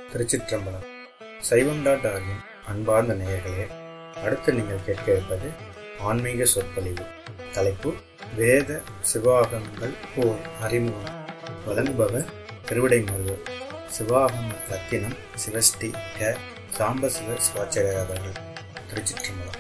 திருச்சிற்றம்பலம். சைவம்.org-இன் அன்பார்ந்த நேயர்களே, அடுத்து நீங்கள் கேட்க இருப்பது ஆன்மீக சொற்பொழிவு. தலைப்பு வேத சிவாகமங்கள் ஓர் அறிமுகம். வழங்குபவர் திருவிடைமருதூர் சிவாகம ரத்தினம் சிவஸ்ரீ க. சாம்பசிவ சிவாச்சாரியர் அவர்கள். திருச்சிற்றம்பலம்.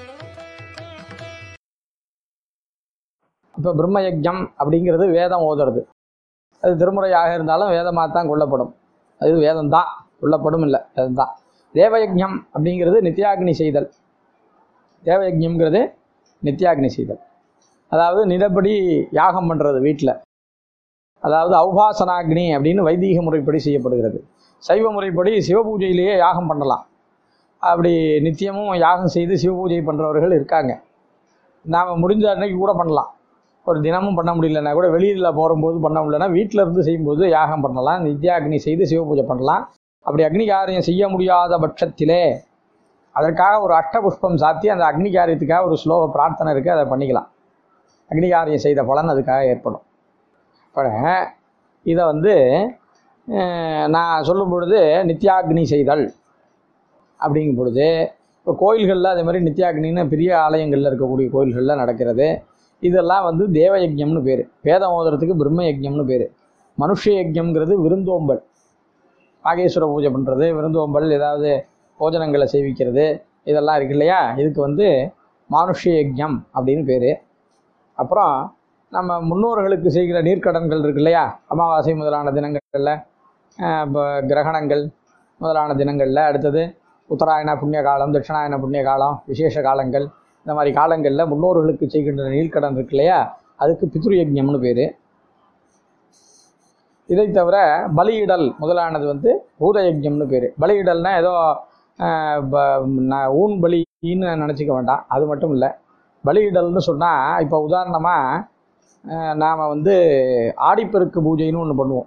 இப்போ பிரம்மயஜம் அப்படிங்கிறது வேதம் ஓதுறது. அது திருமுறையாக இருந்தாலும் வேதமாக தான் கொள்ளப்படும். அது வேதம்தான், கொள்ளப்படும் இல்லை, வேதம்தான். தேவயஜம் அப்படிங்கிறது நித்யாக்னி செய்தல். தேவயஜம்ங்கிறது நித்யாக்னி செய்தல், அதாவது நிலப்படி யாகம் பண்ணுறது வீட்டில். அதாவது ஔபாசனாக்னி அப்படின்னு வைதீக முறைப்படி செய்யப்படுகிறது. சைவ முறைப்படி சிவபூஜையிலேயே யாகம் பண்ணலாம். அப்படி நித்தியமும் யாகம் செய்து சிவபூஜை பண்ணுறவர்கள் இருக்காங்க. நாம் முடிஞ்ச அன்னைக்கு கூட பண்ணலாம். ஒரு தினமும் பண்ண முடியலன்னா கூட வெளியில் போகும்போது பண்ண முடியலன்னா வீட்டில் இருந்து செய்யும்போது யாகம் பண்ணலாம். நித்யாக்னி செய்து சிவபூஜை பண்ணலாம். அப்படி அக்னி காரியம் செய்ய முடியாத பட்சத்திலே அதற்காக ஒரு அஷ்டபுஷ்பம் சாத்தி அந்த அக்னி காரியத்துக்காக ஒரு ஸ்லோக பிரார்த்தனை இருக்குது, அதை பண்ணிக்கலாம். அக்னி காரியம் செய்த பலன் அதுக்காக ஏற்படும். இப்போ இதை நான் சொல்லும் பொழுது நித்யாக்னி செய்தல் அப்படிங்கும் பொழுது இப்போ கோயில்களில் அதே மாதிரி நித்யாக்னின்னு பெரிய ஆலயங்களில் இருக்கக்கூடிய கோயில்களில் நடக்கிறது. இதெல்லாம் தேவயஜம்னு பேர். வேதம் ஓதுறதுக்கு பிரம்ம யஜ்யம்னு பேர். மனுஷ யஜ்யம்ங்கிறது விருந்தோம்பல், நாகேஸ்வர பூஜை பண்ணுறது, விருந்தோம்பல், ஏதாவது போஜனங்களை சேவிக்கிறது, இதெல்லாம் இருக்கு இல்லையா. இதுக்கு மானுஷ்ய யஜ்யம் அப்படின்னு பேர். அப்புறம் நம்ம முன்னோர்களுக்கு செய்கிற நீர்க்கடன்கள் இருக்கு இல்லையா, அமாவாசை முதலான தினங்களில், இப்போ கிரகணங்கள் முதலான தினங்களில், அடுத்தது உத்தராயண புண்ணிய காலம், தட்சிணாயன புண்ணிய காலம், விசேஷ காலங்கள், இந்த மாதிரி காலங்களில் முன்னோர்களுக்கு செய்கின்ற நீர்க்கடன் இருக்கு இல்லையா, அதுக்கு பித்ருயஜ்யம்னு பேர். இதை தவிர பலியிடல் முதலானது பூதயஜ்யம்னு பேர். பலியிடல்னால் ஏதோ ஊன் பலின்னு நினச்சிக்க வேண்டாம், அது மட்டும் இல்லை. பலியிடல்னு சொன்னால் இப்போ உதாரணமாக நாம் ஆடிப்பெருக்கு பூஜைன்னு ஒன்று பண்ணுவோம்.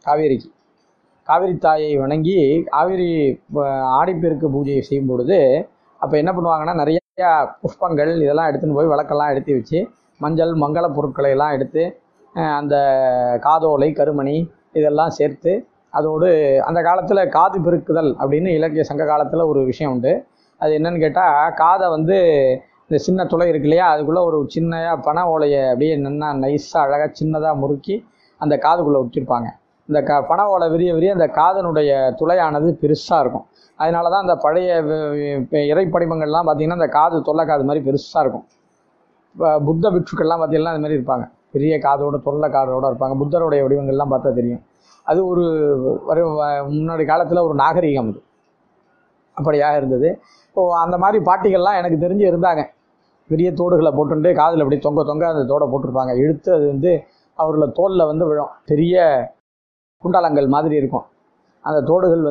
காவிரி தாயை வணங்கி ஆடிப்பெருக்கு பூஜையை செய்யும் பொழுது அப்போ என்ன பண்ணுவாங்கன்னா, நிறைய புஷ்பங்கள் இதெல்லாம் எடுத்துன்னு போய் விளக்கெல்லாம் எடுத்து வச்சு மஞ்சள் மங்கள பொருட்களை எல்லாம் எடுத்து அந்த காதோலை கருமணி இதெல்லாம் சேர்த்து, அதோடு அந்த காலத்தில் காது பெருக்குதல் அப்படின்னு இலக்கிய சங்க காலத்தில் ஒரு விஷயம் உண்டு. அது என்னன்னு கேட்டால், காதை இந்த சின்ன துளை இருக்கு இல்லையா, அதுக்குள்ளே ஒரு சின்ன பனை ஓலையை அப்படியே நல்லா நைஸாக அழகாக சின்னதாக முறுக்கி அந்த காதுக்குள்ளே வச்சுருப்பாங்க. இந்த பனை ஓலை விரிய விரிய அந்த காதனுடைய துளையானது பெருசாக இருக்கும். அதனால தான் அந்த பழைய இறைப்படிமங்கள்லாம் பார்த்திங்கன்னா அந்த காது தொல்லை காது மாதிரி பெருசாக இருக்கும். இப்போ புத்த பிட்சுக்கள்லாம் பார்த்திங்கன்னா அது மாதிரி இருப்பாங்க, பெரிய காதோட தொல்லை காதோடு இருப்பாங்க. புத்தருடைய வடிவங்கள்லாம் பார்த்தா தெரியும். அது ஒரு முன்னாடி காலத்தில் ஒரு நாகரிகம், அது அப்படியாக இருந்தது. இப்போது அந்த மாதிரி பாட்டிகள்லாம் எனக்கு தெரிஞ்சு இருந்தாங்க. பெரிய தோடுகளை போட்டுட்டு காதில் அப்படி தொங்க அந்த தோடை போட்டிருப்பாங்க. இழுத்து அது அவர்கள தோலில் விழும். பெரிய குண்டலங்கள் மாதிரி இருக்கும் அந்த தோடுகள்.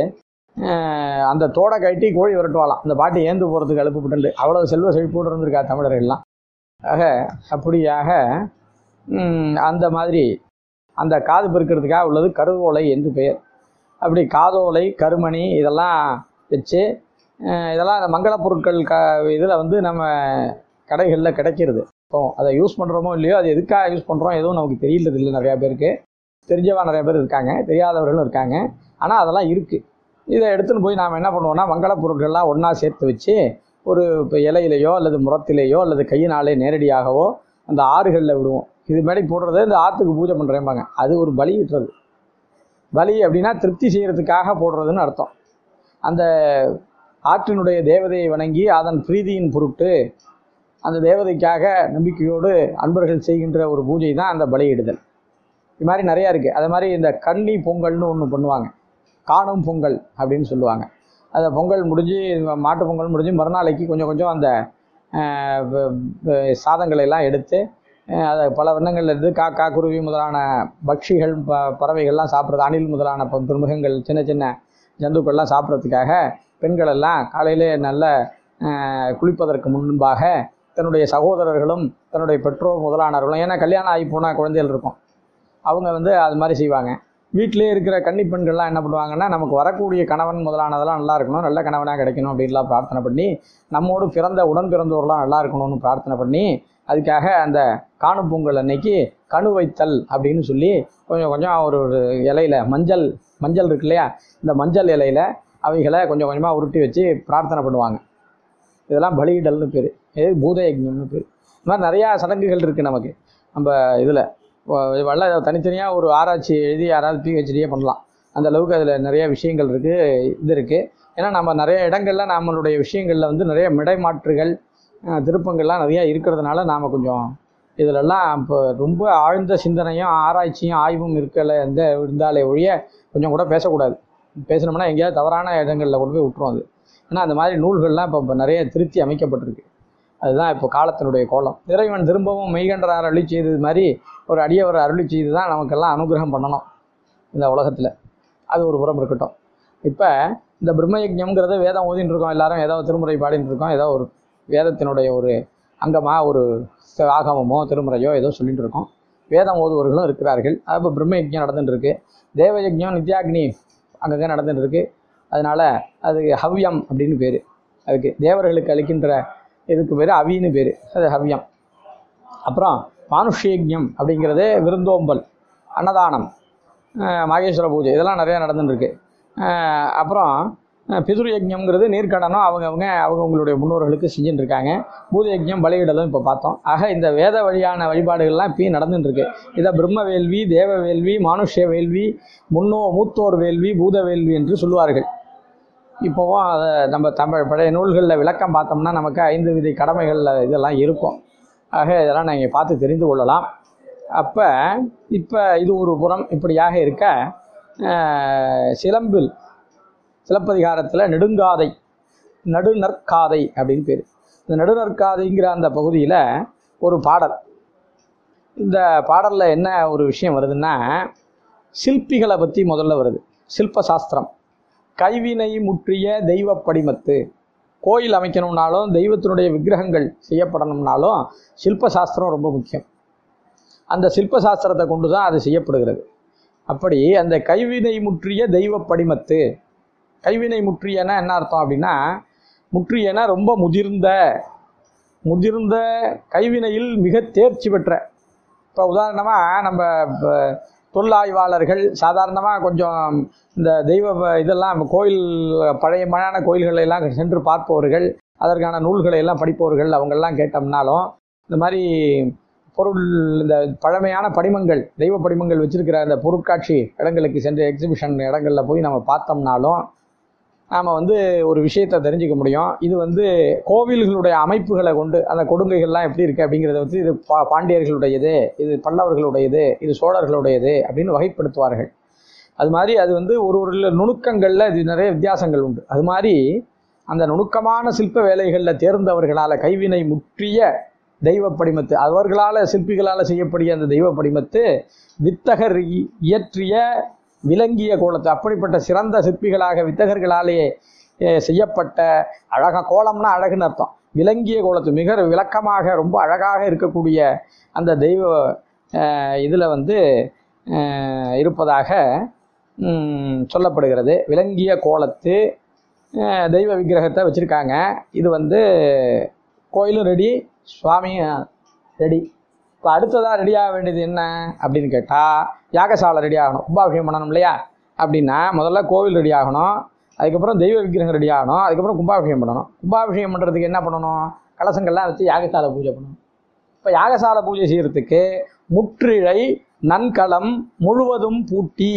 அந்த தோடை கட்டி கோழி விரட்டுவாளாம் அந்த பாட்டி ஏந்து போகிறதுக்கு அழுப்புப்பட்டு. அவ்வளோ செல்வ செழிப்போடு இருந்திருக்கா தமிழர்கள்லாம். அப்படியாக அந்த மாதிரி அந்த காது பெருக்கிறதுக்காக உள்ளது கருவோலை என்று பெயர். அப்படி காதோலை கருமணி இதெல்லாம் வச்சு இதெல்லாம் அந்த மங்கள பொருட்கள் இதில் நம்ம கடைகளில் கிடைக்கிறது. இப்போ அதை யூஸ் பண்ணுறோமோ இல்லையோ, அது எதுக்காக யூஸ் பண்ணுறோம் எதுவும் நமக்கு தெரியலது இல்லை. நிறையா பேருக்கு தெரிஞ்சவா நிறைய பேர் இருக்காங்க, தெரியாதவர்களும் இருக்காங்க. ஆனால் அதெல்லாம் இருக்குது. இதை எடுத்துன்னு போய் நாம் என்ன பண்ணுவோம்னா, மங்கள பொருட்கள்லாம் ஒன்றா சேர்த்து வச்சு ஒரு இப்போ இலையிலையோ அல்லது முரத்திலேயோ அல்லது கையினாலே நேரடியாகவோ அந்த ஆறுகளில் விடுவோம். இது மாதிரி போடுறது இந்த ஆற்றுக்கு பூஜை பண்ணுறேன்பாங்க. அது ஒரு பலி இட்டுறது. பலி அப்படின்னா திருப்தி செய்கிறதுக்காக போடுறதுன்னு அர்த்தம். அந்த ஆற்றினுடைய தேவதையை வணங்கி அதன் பிரீதியின் பொருட்டு அந்த தேவதைக்காக நம்பிக்கையோடு அன்பர்கள் செய்கின்ற ஒரு பூஜை தான் அந்த பலியிடுதல். இது மாதிரி நிறையா இருக்குது. அது மாதிரி இந்த கன்னி பொங்கல்னு ஒன்று பண்ணுவாங்க, காணும் பொங்கல் அப்படின்னு சொல்லுவாங்க. அந்த பொங்கல் முடிஞ்சு மாட்டு பொங்கல் முடிஞ்சு மறுநாளைக்கு கொஞ்சம் அந்த சாதங்களை எல்லாம் எடுத்து அதை பல வண்ணங்கள்ல இருந்து காக்கா குருவி முதலான பட்சிகள் பறவைகள்லாம் சாப்பிட்றது, அணில் முதலான மிருகங்கள் சின்ன சின்ன ஜந்துக்கள்லாம் சாப்பிட்றதுக்காக பெண்கள் எல்லாம் காலையிலே நல்ல குளிப்பதற்கு முன்பாக தன்னுடைய சகோதரர்களும் தன்னுடைய பெற்றோர் முதலானவர்களும், ஏன்னா கல்யாணம் ஆகி போனால் குழந்தைகள் இருக்கும், அவங்க அது மாதிரி செய்வாங்க. வீட்டிலே இருக்கிற கன்னி பெண்கள்லாம் என்ன பண்ணுவாங்கன்னா, நமக்கு வரக்கூடிய கணவன் முதலானதெல்லாம் நல்லா இருக்கணும், நல்ல கணவனாக கிடைக்கணும் அப்படின்லாம் பிரார்த்தனை பண்ணி, நம்மோடு உடன் பிறந்தோர்லாம் நல்லா இருக்கணும்னு பிரார்த்தனை பண்ணி, அதுக்காக அந்த காணும் பொங்கல் அன்னைக்கு கணு வைத்தல் அப்படின்னு சொல்லி கொஞ்சம் ஒரு இலையில் மஞ்சள் மஞ்சள் இருக்கு இல்லையா, இந்த மஞ்சள் இலையில் அவைகளை கொஞ்சம் கொஞ்சமாக உருட்டி வச்சு பிரார்த்தனை பண்ணுவாங்க. இதெல்லாம் பலியிடல்னு பேர், இது பூத யஜ்ஞம்னு பேர். இந்த மாதிரி நிறையா சடங்குகள் இருக்குது நமக்கு. நம்ம இதில் வல்ல தனித்தனியாக ஒரு ஆராய்ச்சி எழுதி யாராவது பிஹெச்டியே பண்ணலாம். அந்த அளவுக்கு அதில் நிறைய விஷயங்கள் இருக்குது, இது இருக்குது. ஏன்னா நம்ம நிறைய இடங்களில் நம்மளுடைய விஷயங்களில் வந்து நிறைய மிடைமாற்றுகள் திருப்பங்கள்லாம் நிறையா இருக்கிறதுனால நாம் கொஞ்சம் இதிலெல்லாம் இப்போ ரொம்ப ஆழ்ந்த சிந்தனையும் ஆராய்ச்சியும் ஆய்வும் இருந்தாலே ஒழிய கொஞ்சம் கூட பேசக்கூடாது. பேசினோம்னா எங்கேயாவது தவறான இடங்களில் கொண்டு போய் விட்டுரும் அது. ஏன்னா அந்த மாதிரி நூல்கள்லாம் இப்போ நிறைய திருத்தி அமைக்கப்பட்டிருக்கு. அதுதான் இப்போ காலத்தினுடைய கோலம். இறைவன் திரும்பவும் மெய்கண்டரார் அருளி செய்தது மாதிரி ஒரு அடியவர் அருளி செய்து தான் நமக்கெல்லாம் அனுகிரகம் பண்ணணும் இந்த உலகத்தில். அது ஒரு புறம் இருக்கட்டும். இப்போ இந்த பிரம்மயஜ்ஞம்ங்கிறத வேதம் ஓதின்னு இருக்கோம், எல்லாரும் ஏதோ திருமுறை பாடின்னு இருக்கோம், ஏதோ ஒரு வேதத்தினுடைய ஒரு அங்கமாக ஒரு ஆகமமோ திருமுறையோ ஏதோ சொல்லிட்டு இருக்கோம். வேதம் ஓதுவர்களும் இருக்கிறார்கள். அப்போ பிரம்மயஜ்ஞம் நடந்துட்டு இருக்கு. தேவயஜ்ஞம் நித்யாக்னி அங்கங்கே நடந்துட்டு இருக்கு. அதனால் அது ஹவ்யம் அப்படின்னு பேர். அதுக்கு தேவர்களுக்கு அளிக்கின்ற இதுக்கு பேர் அவின்னு பேர், அது ஹவ்யம். அப்புறம் மானுஷ்யயஜ்ஞம் அப்படிங்கிறது விருந்தோம்பல், அன்னதானம், மாகேஸ்வர பூஜை, இதெல்லாம் நிறையா நடந்துட்டுருக்கு. அப்புறம் பிதுரு யஜ்ஞம்ங்கிறது நீர்க்கடனும் அவங்களுடைய முன்னோர்களுக்கு செஞ்சுட்டு இருக்காங்க. பூத யஜ்ஞம் பலியிடலும் இப்போ பார்த்தோம். ஆக இந்த வேத வழியான வழிபாடுகள்லாம் இப்போ நடந்துட்டுருக்கு. இதை பிரம்ம வேள்வி, தேவ வேள்வி, மானுஷ்ய வேள்வி, மூத்தோர் வேள்வி, பூத வேள்வி என்று சொல்லுவார்கள். இப்போவும் அதை நம்ம பழைய நூல்களில் விளக்கம் பார்த்தோம்னா நமக்கு 5 வித கடமைகளில் இதெல்லாம் இருக்கும். ஆக இதெல்லாம் நீங்கள் பார்த்து தெரிந்து கொள்ளலாம். அப்போ இப்போ இது ஒரு புறம் இப்படியாக இருக்க, சிலப்பதிகாரத்தில் நெடுங்காதை, நடுநற்காதை அப்படின்னு பேர். இந்த நடுநற்காதைங்கிற அந்த பகுதியில் ஒரு பாடல். இந்த பாடலில் என்ன ஒரு விஷயம் வருதுன்னா, சிற்பிகளை பற்றி முதல்ல வருது. சில்பசாஸ்திரம், கைவினை முற்றிய தெய்வ படிமத்து. கோயில் அமைக்கணும்னாலும் தெய்வத்தினுடைய விக்கிரகங்கள் செய்யப்படணும்னாலும் சில்பசாஸ்திரம் ரொம்ப முக்கியம். அந்த சில்பசாஸ்திரத்தை கொண்டு தான் அது செய்யப்படுகிறது. அப்படி அந்த கைவினை முற்றிய தெய்வ படிமத்து, கைவினை முற்றியனா என்ன அர்த்தம் அப்படின்னா, முற்றியனா ரொம்ப முதிர்ந்த கைவினையில் மிக தேர்ச்சி பெற்ற. இப்போ உதாரணமாக நம்ம தொல்லாய்வாளர்கள் சாதாரணமாக கொஞ்சம் இந்த தெய்வ இதெல்லாம் கோயில் பழையமான கோயில்களெல்லாம் சென்று பார்ப்பவர்கள், அதற்கான நூல்களை எல்லாம் படிப்பவர்கள், அவங்கெல்லாம் கேட்டோம்னாலும் இந்த மாதிரி இந்த பழமையான படிமங்கள், தெய்வ படிமங்கள் வச்சுருக்கிற அந்த பொருட்காட்சி இடங்களுக்கு சென்று எக்ஸிபிஷன் இடங்களில் போய் நம்ம பார்த்தோம்னாலும் நாம் ஒரு விஷயத்தை தெரிஞ்சுக்க முடியும். இது கோவில்களுடைய அமைப்புகளை கொண்டு அந்த கொடுங்கைகள்லாம் எப்படி இருக்குது அப்படிங்கிறத இது பாண்டியர்களுடையது, இது பல்லவர்களுடையது, இது சோழர்களுடையது அப்படின்னு வகைப்படுத்துவார்கள். அது மாதிரி அது ஒரு நுணுக்கங்களில் இது நிறைய வித்தியாசங்கள் உண்டு. அது மாதிரி அந்த நுணுக்கமான சிற்ப வேலைகளில் தேர்ந்தவர்களால் கைவினை முற்றிய தெய்வ படிமத்து, அவர்களால் சிற்பிகளால் செய்யப்படிய அந்த தெய்வ படிமத்து வித்தகர் இயற்றிய விளங்கிய கோலத்தை, அப்படிப்பட்ட சிறந்த சிற்பிகளாக வித்தகர்களாலேயே செய்யப்பட்ட கோலம்னா அழகுன்னு அர்த்தம். விளங்கிய கோலத்து மிக விளக்கமாக ரொம்ப அழகாக இருக்கக்கூடிய அந்த தெய்வ இதில் இருப்பதாக சொல்லப்படுகிறது. விளங்கிய கோலத்து தெய்வ விக்கிரகத்தை வச்சுருக்காங்க. இது கோயிலும் ரெடி, சுவாமியும் ரெடி. இப்போ அடுத்ததாக ரெடியாக வேண்டியது என்ன அப்படின்னு கேட்டால், யாகசாலை ரெடி ஆகணும். கும்பாபிஷேகம் பண்ணணும் இல்லையா? அப்படின்னா முதல்ல கோவில் ரெடி ஆகணும், அதுக்கப்புறம் தெய்வ விக்கிரகம் ரெடி ஆகணும், அதுக்கப்புறம் கும்பாபிஷேகம் பண்ணணும். கும்பாபிஷேகம் பண்ணுறதுக்கு என்ன பண்ணணும்? கலசங்கள்லாம் வச்சு யாகசாலை பூஜை பண்ணணும். இப்போ யாகசாலை பூஜை செய்கிறதுக்கு முற்றிழை நன்கலம் முழுவதும் பூட்டி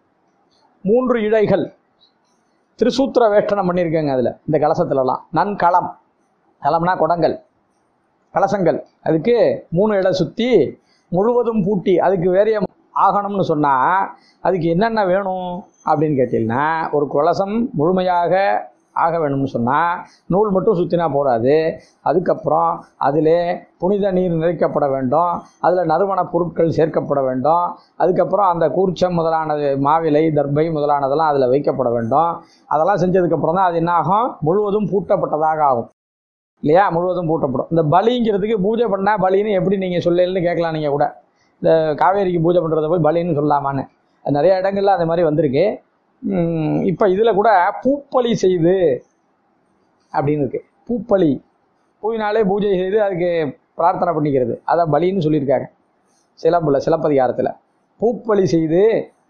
3 இழைகள் திரிசூத்திர வேஷ்டனம் பண்ணியிருக்கேங்க. அதில் இந்த கலசத்துலலாம் நன்கலம், கலம்னா குடங்கள், கலசங்கள், அதுக்கு 3 இழை சுற்றி முழுவதும் பூட்டி. அதுக்கு வேறைய ஆகணும்னு சொன்னால் அதுக்கு என்னென்ன வேணும் அப்படின்னு கேட்டிங்கன்னா, ஒரு கலசம் முழுமையாக ஆக வேணும்னு சொன்னால் நூல் மட்டும் சுற்றினா போகாது. அதுக்கப்புறம் அதில் புனித நீர் நிறைக்கப்பட வேண்டும், அதில் நறுமண பொருட்கள் சேர்க்கப்பட வேண்டும், அதுக்கப்புறம் அந்த கூர்ச்சம் முதலானது, மாவிலை, தர்பை முதலானதெல்லாம் அதில் வைக்கப்பட வேண்டும். அதெல்லாம் செஞ்சதுக்கப்புறம் தான் அது என்ன ஆகும்? முழுவதும் பூட்டப்பட்டதாக ஆகும் இல்லையா? முழுவதும் பூட்டப்படும். இந்த பலிங்கிறதுக்கு பூஜை பண்ணால் பலின்னு எப்படி நீங்கள் சொல்லலன்னு கேட்கலாம். நீங்கள் கூட இந்த காவேரிக்கு பூஜை பண்ணுறத போய் பலின்னு சொல்லலாமான்னு நிறைய இடங்கள்ல அந்த மாதிரி வந்திருக்கு. இப்போ இதில் கூட பூப்பலி செய்து அப்படின்னு இருக்கு. பூப்பலி, பூவினாலே பூஜை செய்து அதுக்கு பிரார்த்தனை பண்ணிக்கிறது, அதை பலின்னு சொல்லியிருக்காங்க சிலப்பதிகாரத்தில். பூப்பலி செய்து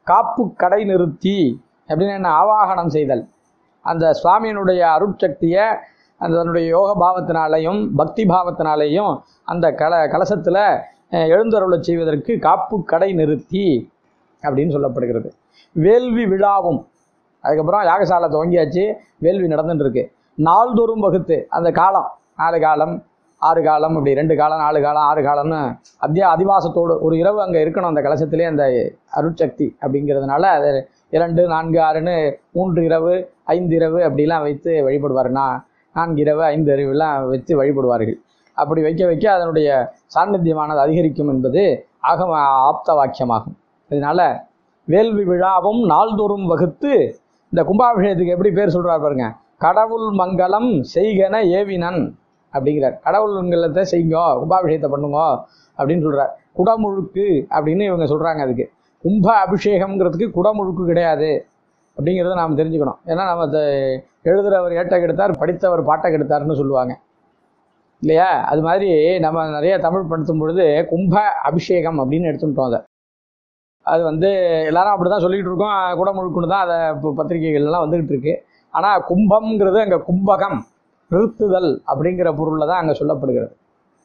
காப்பு கடை நிறுத்தி அப்படின்னு என்ன ஆவாகனம் செய்தல். அந்த சுவாமியினுடைய அருட்சக்தியை அதனுடைய யோக பாவத்தினாலேயும் பக்தி பாவத்தினாலேயும் அந்த கலசத்தில் எழுந்தருளச் செய்வதற்கு காப்பு கடை நிறுத்தி அப்படின்னு சொல்லப்படுகிறது. வேள்வி விழாவும், அதுக்கப்புறம் யாகசாலை துவங்கியாச்சு, வேள்வி நடந்துட்டு இருக்கு. நாள்தோறும் வகுத்து அந்த காலம் 4 காலம் 6 காலம் இப்படி 2 காலம் 4 காலம் 6 காலம்னு அதிவாசத்தோடு ஒரு இரவு அங்கே இருக்கணும் அந்த கலசத்திலே அந்த அருட்சக்தி அப்படிங்கிறதுனால அது 2 4 6ன்னு 3 இரவு 5 இரவு அப்படிலாம் வைத்து வழிபடுவார்னா 4 இரவு 5 இரவுலாம் வைத்து வழிபடுவார்கள். அப்படி வைக்க வைக்க அதனுடைய சாநித்தியமானது அதிகரிக்கும் என்பது ஆகம ஆப்த வாக்கியமாகும். இதனால் வேள்வி விழாவும் நாள்தோறும் வகுத்து இந்த கும்பாபிஷேகத்துக்கு எப்படி பேர் சொல்கிறார் பாருங்க, கடவுள் மங்களம் செய்கன ஏவினன் அப்படிங்கிறார். கடவுள் மங்களத்தை செய்யுங்கோ, கும்பாபிஷேகத்தை பண்ணுங்க அப்படின்னு சொல்கிறார். குடமுழுக்கு அப்படின்னு இவங்க சொல்கிறாங்க. அதுக்கு கும்ப அபிஷேகம்ங்கிறதுக்கு குடமுழுக்கு கிடையாது அப்படிங்கிறத நாம் தெரிஞ்சுக்கணும். ஏன்னா நம்ம எழுதுகிறவர் ஏட்டை கெடுத்தார், படித்தவர் பாட்டை கெடுத்தார்னு சொல்லுவாங்க இல்லையா? அது மாதிரி நம்ம நிறைய தமிழ் படுத்தும் பொழுது கும்ப அபிஷேகம் அப்படின்னு எடுத்துட்டோம். அது எல்லாரும் அப்படி தான் சொல்லிக்கிட்டு இருக்கோம். குடமுழுக்குன்னு தான் அதை இப்போ பத்திரிகைகள்லாம் வந்துக்கிட்டு இருக்கு. ஆனால் கும்பம்ங்கிறது அங்கே கும்பகம் நிறுத்துதல் அப்படிங்கிற பொருளில் தான் அங்கே சொல்லப்படுகிறது.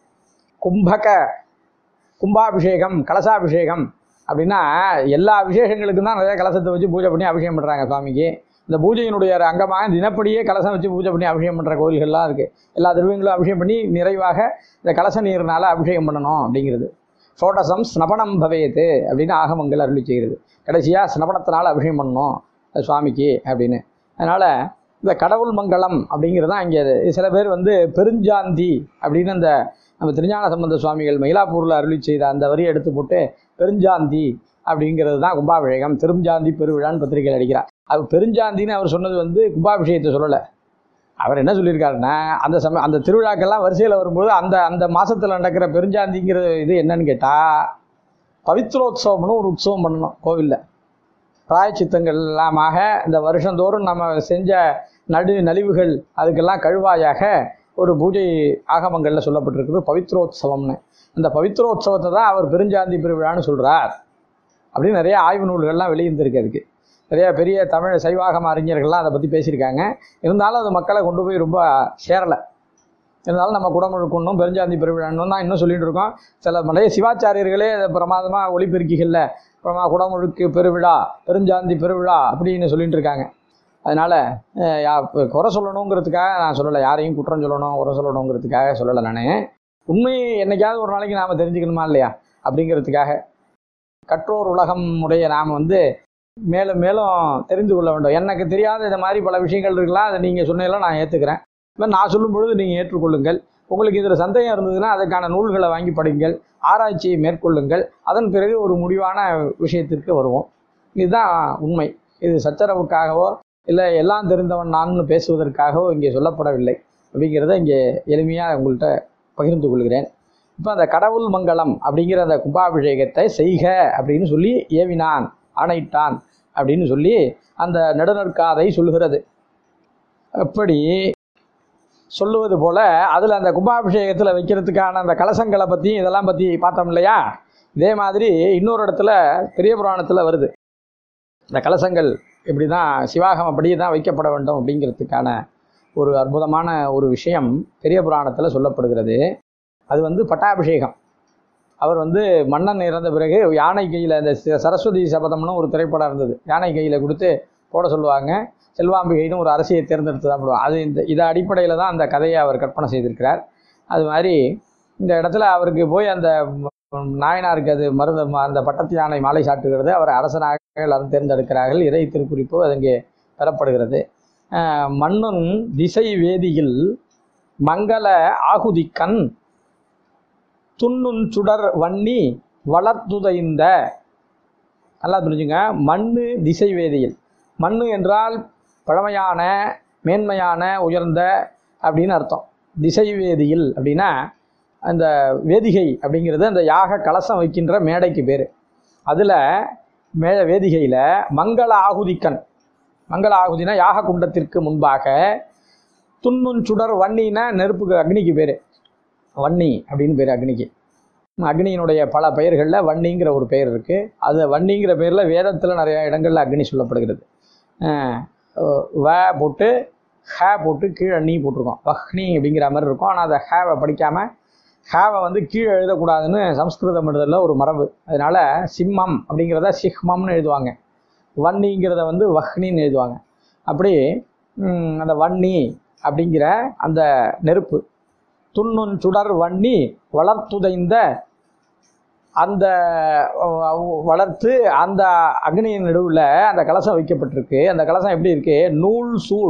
கும்பாபிஷேகம் கலசாபிஷேகம் அப்படின்னா எல்லா விசேஷங்களுக்கும் தான் நிறைய கலசத்தை வச்சு பூஜை பண்ணி அபிஷேகம் பண்ணுறாங்க சுவாமிக்கு. இந்த பூஜையினுடைய அங்கமாக தினப்படியே கலசம் வச்சு பூஜை பண்ணி அபிஷேகம் பண்ணுற கோயில்கள்லாம் இருக்குது. எல்லா திரவியங்களும் அபிஷேகம் பண்ணி நிறைவாக இந்த கலச நீர்னால் அபிஷேகம் பண்ணணும் அப்படிங்கிறது. சோடசம் ஸ்னபனம் பவேத்து அப்படின்னு ஆகமங்கள் அருளி செய்கிறது. கடைசியாக ஸ்னபனத்தினால் அபிஷேகம் பண்ணணும் சுவாமிக்கு அப்படின்னு. அதனால் இந்த கடவுள் மங்களம் அப்படிங்கிறது தான் இங்கே. சில பேர் பெருஞ்சாந்தி அப்படின்னு அந்த நம்ம திருஞான சம்பந்த சுவாமிகள் மயிலாப்பூரில் அருளி செய்த அந்த வரியை எடுத்து போட்டு பெருஞ்சாந்தி அப்படிங்கிறது தான் கும்பாபிஷேகம், திருஞ்சாந்தி பெருவிழான்னு பத்திரிகையில் அடிக்கிறார். அது பெருஞ்சாந்தின்னு அவர் சொன்னது கும்பாபிஷேகத்தை சொல்லலை. அவர் என்ன சொல்லியிருக்காருன்னா, அந்த திருவிழாக்கெல்லாம் வரிசையில் வரும்போது அந்த மாதத்தில் நடக்கிற பெருஞ்சாந்திங்கிற இது என்னன்னு கேட்டால், பவித்ரோத்சவம்னு ஒரு உற்சவம் பண்ணணும் கோவிலில். பிராயச்சித்தங்கள் எல்லாமாக இந்த வருஷந்தோறும் நம்ம செஞ்ச நலிவுகள் அதுக்கெல்லாம் கழுவாயாக ஒரு பூஜை ஆகமங்களில் சொல்லப்பட்டிருக்கிறது பவித்ரோத்சவம்னு. அந்த பவித்ரோத்சவத்தை தான் அவர் பெருஞ்சாந்தி பெருவிழான்னு சொல்கிறார் அப்படின்னு நிறைய ஆய்வு நூல்கள்லாம் வெளியிருந்திருக்கு. அதுக்கு நிறைய பெரிய தமிழ் சைவாகம அறிஞர்கள்லாம் அதை பற்றி பேசியிருக்காங்க. இருந்தாலும் அது மக்களை கொண்டு போய் ரொம்ப சேரலை. இருந்தாலும் நம்ம குடமுழுக்கணும் பெருஞ்சாந்தி பெருவிழான்னு தான் இன்னும் சொல்லிகிட்டு இருக்கோம். சில நிறைய சிவாச்சாரியர்களே பிரமாதமாக ஒளிபெருக்கிகளில் குடமுழுக்கு பெருவிழா பெருஞ்சாந்தி பெருவிழா அப்படின்னு சொல்லிட்டு இருக்காங்க. அதனால் குறை சொல்லணுங்கிறதுக்காக நான் சொல்லலை, யாரையும் குற்றம் சொல்லணும் குறை சொல்லணுங்கிறதுக்காக சொல்லலை. நான் உண்மையை என்னைக்காவது ஒரு நாளைக்கு நாம் தெரிஞ்சுக்கணுமா இல்லையா அப்படிங்கிறதுக்காக கற்றோர் உலகம் உடைய நாம் மேலும் மேலும் தெரிந்து கொள்ள வேண்டும். எனக்கு தெரியாத இந்த மாதிரி பல விஷயங்கள் இருக்கலாம். அதை நீங்கள் சொன்னதெல்லாம் நான் ஏற்றுக்கிறேன். இப்போ நான் சொல்லும் பொழுது நீங்கள் ஏற்றுக்கொள்ளுங்கள். உங்களுக்கு இதில் சந்தேகம் இருந்ததுன்னா அதுக்கான நூல்களை வாங்கி படிங்கள், ஆராய்ச்சியை மேற்கொள்ளுங்கள். அதன் பிறகு ஒரு முடிவான விஷயத்திற்கு வருவோம். இதுதான் உண்மை. இது சச்சரவுக்காகவோ இல்லை எல்லாம் தெரிந்தவன் நான் பேசுவதற்காகவோ இங்கே சொல்லப்படவில்லை அப்படிங்கிறத இங்கே எளிமையாக உங்கள்கிட்ட பகிர்ந்து கொள்கிறேன். இப்போ அந்த கடவுள் மங்களம் அப்படிங்கிற அந்த கும்பாபிஷேகத்தை செய்க அப்படின்னு சொல்லி ஏவினான் ஆணையிட்டான் அப்படின்னு சொல்லி அந்த நெடுநற்காதை சொல்கிறது. அப்படி சொல்லுவது போல் அதில் அந்த கும்பாபிஷேகத்தில் வைக்கிறதுக்கான அந்த கலசங்களை பற்றி இதெல்லாம் பற்றி பார்த்தோம் இல்லையா? இதே மாதிரி இன்னொரு இடத்துல பெரிய புராணத்தில் வருது. இந்த கலசங்கள் இப்படி தான் சிவாகம் அப்படியே தான் வைக்கப்பட வேண்டும் அப்படிங்கிறதுக்கான ஒரு அற்புதமான ஒரு விஷயம் பெரிய புராணத்தில் சொல்லப்படுகிறது. அது பட்டாபிஷேகம். அவர் மன்னன் இறந்த பிறகு யானை கையில் இந்த சரஸ்வதி சபதம்னு ஒரு திரைப்படம் இருந்தது. யானை கையில் கொடுத்து போட சொல்லுவாங்க. செல்வாம்பிகைன்னு ஒரு அரசியை தேர்ந்தெடுத்து தான் போடுவாங்க. அது இதை அடிப்படையில் தான் அந்த கதையை அவர் கற்பனை செய்திருக்கிறார். அது மாதிரி இந்த இடத்துல அவருக்கு போய் அந்த நாயனாருக்கு அது அந்த பட்டத்து யானை மாலை சாட்டுகிறது. அவர் அரசனாக எல்லாரும் தேர்ந்தெடுக்கிறார்கள். இறை திருக்குறிப்பு அது இங்கே பெறப்படுகிறது. மன்னன் திசை வேதியில் மங்கள ஆகுதிக்கண் துண்ணுன் சுடர் வன்னி வளர்த்துதைந்த. நல்லா புரிஞ்சுங்க. மண்ணு திசை வேதியில். மண்ணு என்றால் பழமையான மேன்மையான உயர்ந்த அப்படின்னு அர்த்தம். திசை வேதியில் அப்படின்னா அந்த வேதிகை அப்படிங்கிறது அந்த யாக கலசம் வைக்கின்ற மேடைக்கு பேர். அதில் வேதிகையில் மங்கள ஆகுதிக்கண், மங்கள ஆகுதினா யாக குண்டத்திற்கு முன்பாக துண்ணுன் சுடர் வன்னின்னா நெருப்புக்கு அக்னிக்கு பேர். வன்னி அப்படின்னு பேர் அக்னிக்கு. அக்னியினுடைய பல பெயர்களில் வன்னிங்கிற ஒரு பெயர் இருக்குது. அது வன்னிங்கிற பெயரில் வேதத்தில் நிறையா இடங்களில் அக்னி சொல்லப்படுகிறது. வ போட்டு ஹே போட்டு கீழே நீ போட்டிருக்கோம், வஹ்னி அப்படிங்கிற மாதிரி இருக்கும். ஆனால் அதை ஹேவை படிக்காமல் ஹேவை வந்து கீழே எழுதக்கூடாதுன்னு சம்ஸ்கிருதம் எழுதல ஒரு மரபு. அதனால் சிம்மம் அப்படிங்கிறத சிஹ்மம்னு எழுதுவாங்க, வன்னிங்கிறத வந்து வஹ்னின்னு எழுதுவாங்க. அப்படி அந்த வன்னி அப்படிங்கிற அந்த நெருப்பு துண்ணுஞ்சுடர் வன்னி வளர்த்துதைந்த அந்த வளர்த்து அந்த அக்னியின் நடுவில் அந்த கலசம் வைக்கப்பட்டிருக்கு. அந்த கலசம் எப்படி இருக்கு? நூல் சூழ்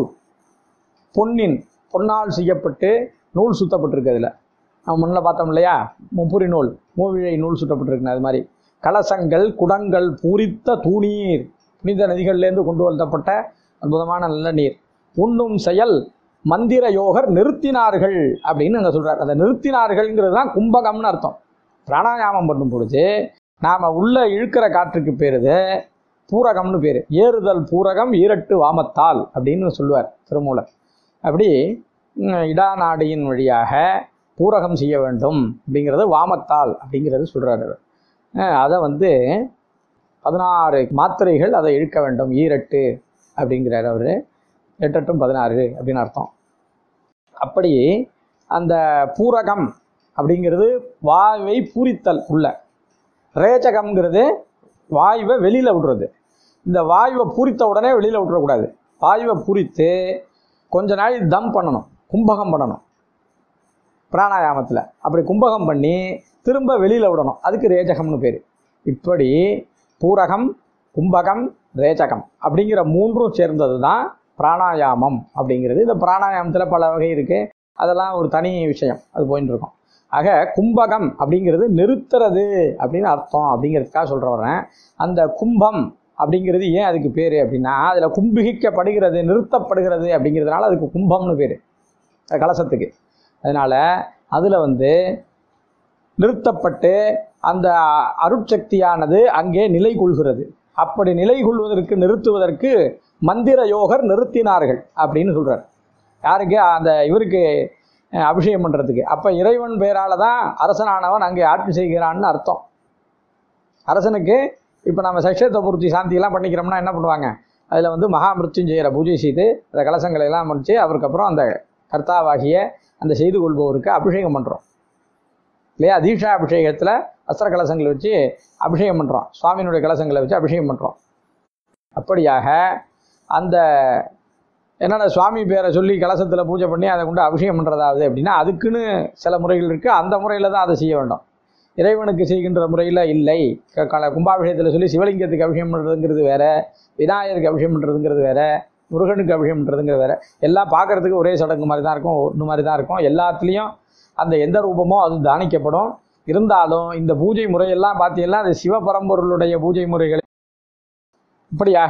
பொன்னால் செய்யப்பட்டு நூல் சுத்தப்பட்டிருக்கு. அதில் நம்ம முன்னில் பார்த்தோம் இல்லையா, முப்புரி நூல், மூவிழை நூல் சுத்தப்பட்டிருக்குன்னு. அது மாதிரி கலசங்கள் குடங்கள் பூரித்த தூணீர், புனித நதிகள்லேருந்து கொண்டு வந்தப்பட்ட அற்புதமான நல்ல நீர். உண்ணும் செயல் மந்திர யோகர் நிறுத்தினார்கள் அப்படின்னு அங்கே சொல்கிறார். அந்த நிறுத்தினார்கள்ங்கிறது தான் கும்பகம்னு அர்த்தம். பிராணாயாமம் பண்ணும் பொழுது நாம் உள்ளே இழுக்கிற காற்றுக்கு பேர் பூரகம்னு பேர். ஏறுதல் பூரகம் ஈரட்டு வாமத்தால் அப்படின்னு சொல்லுவார் திருமூலர். அப்படி இடாநாடியின் வழியாக பூரகம் செய்ய வேண்டும் அப்படிங்கிறது வாமத்தால் அப்படிங்கிறது சொல்கிறார். அதை வந்து 16 மாத்திரைகள் அதை இழுக்க வேண்டும், ஈரட்டு அப்படிங்கிறார் அவர். 8 16 அப்படின்னு அர்த்தம். அப்படி அந்த பூரகம் அப்படிங்கிறது வாயுவை பூரித்தல் உள்ள, ரேச்சகம்ங்கிறது வாயுவை வெளியில் விடுறது. இந்த வாயுவை பூரித்த உடனே வெளியில் விட்டுறக்கூடாது. வாயுவை பூரித்து கொஞ்ச நாள் தம் பண்ணணும், கும்பகம் பண்ணணும் பிராணாயாமத்தில். அப்படி கும்பகம் பண்ணி திரும்ப வெளியில் விடணும், அதுக்கு ரேச்சகம்னு பேர். இப்படி பூரகம், கும்பகம், ரேச்சகம் அப்படிங்கிற 3ம் சேர்ந்தது தான் பிராணாயாமம் அப்படிங்கிறது. இந்த பிராணாயாமத்தில் பல வகை இருக்குது, அதெல்லாம் ஒரு தனி விஷயம், அது போயின்னு இருக்கும். ஆக கும்பகம் அப்படிங்கிறது நிறுத்துறது அப்படின்னு அர்த்தம் அப்படிங்கிறதுக்காக சொல்கிற வரேன். அந்த கும்பம் அப்படிங்கிறது ஏன் அதுக்கு பேர் அப்படின்னா, அதில் கும்பிகிக்கப்படுகிறது, நிறுத்தப்படுகிறது அப்படிங்கிறதுனால அதுக்கு கும்பம்னு பேர் கலசத்துக்கு. அதனால் அதில் வந்து நிறுத்தப்பட்டு அந்த அருட்சக்தியானது அங்கே நிலை கொள்கிறது. அப்படி நிலை கொள்வதற்கு, நிறுத்துவதற்கு மந்திர யோகர் நிறுத்தினார்கள் அப்படின்னு சொல்கிறார். யாருக்கு? அந்த இவருக்கு அபிஷேகம் பண்ணுறதுக்கு. அப்போ இறைவன் பேரால் தான் அரசனானவன் அங்கே ஆட்சி செய்கிறான்னு அர்த்தம். அரசனுக்கு இப்போ நம்ம சக்ஷேத்த பூர்த்தி சாந்தியெல்லாம் பண்ணிக்கிறோம்னா என்ன பண்ணுவாங்க? அதில் வந்து மகாமிருத்யுஞ்செயரை பூஜை செய்து அந்த கலசங்களை எல்லாம் முடித்து அவருக்கு அப்புறம் அந்த கர்த்தாவாகிய அந்த செய்து கொள்பவருக்கு அபிஷேகம் பண்ணுறோம் இல்லையா? தீட்சா அபிஷேகத்தில் அஸ்திர கலசங்களை வச்சு அபிஷேகம் பண்ணுறோம், சுவாமியினுடைய கலசங்களை வச்சு அபிஷேகம் பண்ணுறோம். அப்படியாக அந்த என்னென்ன சுவாமி பேரை சொல்லி கலசத்தில் பூஜை பண்ணி அதை கொண்டு அபிஷேகம் பண்ணுறதாவது அப்படின்னா அதுக்குன்னு சில முறைகள் இருக்குது. அந்த முறையில் தான் அதை செய்ய வேண்டும். இறைவனுக்கு செய்கின்ற முறையில் இல்லை. கும்பாபிஷேகத்தில் சொல்லி சிவலிங்கத்துக்கு அபிஷேகம் பண்ணுறதுங்கிறது வேறு, விநாயகருக்கு அபிஷேகம் பண்ணுறதுங்கிறது வேறு, முருகனுக்கு அபிஷேகம் பண்ணுறதுங்கிறது வேறு. எல்லாம் பார்க்குறதுக்கு ஒரே சடங்கு மாதிரி தான் இருக்கும், ஒன்று மாதிரி தான் இருக்கும். எல்லாத்துலேயும் அந்த எந்த ரூபமோ அது தானிக்கப்படும். இருந்தாலும் இந்த பூஜை முறையெல்லாம் பார்த்தீங்கன்னா அது சிவபரம்பொருளுடைய பூஜை முறைகள். இப்படியாக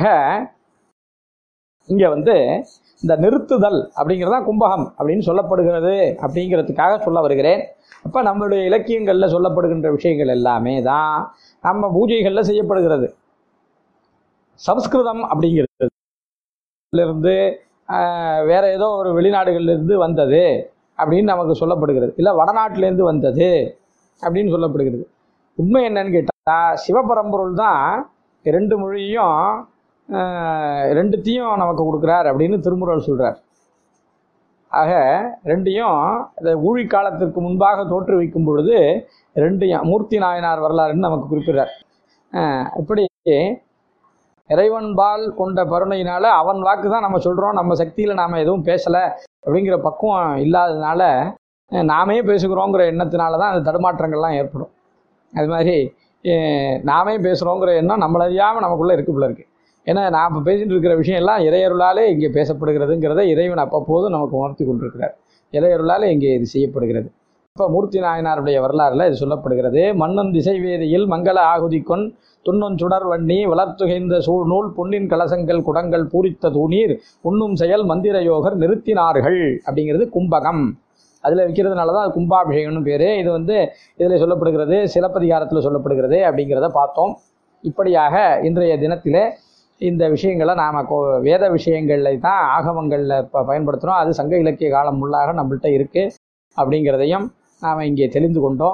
இங்கே வந்து இந்த நிறுத்துதல் அப்படிங்கிறதான் கும்பகம் அப்படின்னு சொல்லப்படுகிறது அப்படிங்கிறதுக்காக சொல்ல வருகிறேன். அப்போ நம்மளுடைய இலக்கியங்களில் சொல்லப்படுகின்ற விஷயங்கள் எல்லாமே தான் நம்ம பூஜைகளில் செய்யப்படுகிறது. சம்ஸ்கிருதம் அப்படிங்கிறதுலேருந்து வேற ஏதோ ஒரு வெளிநாடுகள்லேருந்து வந்தது அப்படின்னு நமக்கு சொல்லப்படுகிறது, இல்லை வடநாட்டிலேருந்து வந்தது அப்படின்னு சொல்லப்படுகிறது. உண்மை என்னன்னு கேட்டால் சிவபரம்பொருள் தான் 2 மொழியும் 2த்தையும் நமக்கு கொடுக்குறார் அப்படின்னு திருமுருகர் சொல்கிறார். ஆக 2யும் இந்த ஊழி காலத்திற்கு முன்பாக தோற்றுவிக்கும் பொழுது 2யும் மூர்த்தி நாயனார் வரலாறுன்னு நமக்கு குறிப்பிடுறார். இப்படி இறைவன்பால் கொண்ட கருணையினால் அவன் வாக்கு தான் நம்ம சொல்கிறோம். நம்ம சக்தியில் நாம் எதுவும் பேசலை அப்படிங்கிற பக்குவம் இல்லாததுனால நாமே பேசுகிறோங்கிற எண்ணத்தினால தான் அந்த தடுமாற்றங்கள்லாம் ஏற்படும். அது மாதிரி நாமே பேசுகிறோங்கிற எண்ணம் நம்மளறியாமல் நமக்குள்ளே இருக்கு போல இருக்குது. ஏன்னா நான் இப்போ பேசிகிட்டு இருக்கிற விஷயம் எல்லாம் இறையருளாலே இங்கே பேசப்படுகிறதுங்கிறத இறைவன் அப்பப்போது நமக்கு உணர்த்தி கொண்டிருக்கிறார். இறையருளாலே இங்கே இது செய்யப்படுகிறது. இப்போ மூர்த்தி நாயனாருடைய வரலாறுல இது சொல்லப்படுகிறது. மன்னன் திசைவேதியில் மங்கள ஆகுதிக்கொன் துண்ணுஞ்சுடர் வன்னி வளர்த்துகைந்த சூழ்நூல் பொன்னின் கலசங்கள் குடங்கள் பூரித்த தூணீர் உண்ணும் செயல் மந்திர யோகர் நிறுத்தினார்கள் அப்படிங்கிறது கும்பகம். அதில் வைக்கிறதுனால தான் அது கும்பாபிஷேகம்னு பேர். இது வந்து இதில் சொல்லப்படுகிறது, சிலப்பதிகாரத்தில் சொல்லப்படுகிறது அப்படிங்கிறத பார்த்தோம். இப்படியாக இன்றைய தினத்தில் இந்த விஷயங்களை நாம் வேத விஷயங்களில் தான் ஆகமங்களில் இப்போ பயன்படுத்துகிறோம். அது சங்க இலக்கிய காலம் உள்ளாக நம்மள்கிட்ட இருக்குது அப்படிங்கிறதையும் நாம் இங்கே தெரிந்து கொண்டோம்.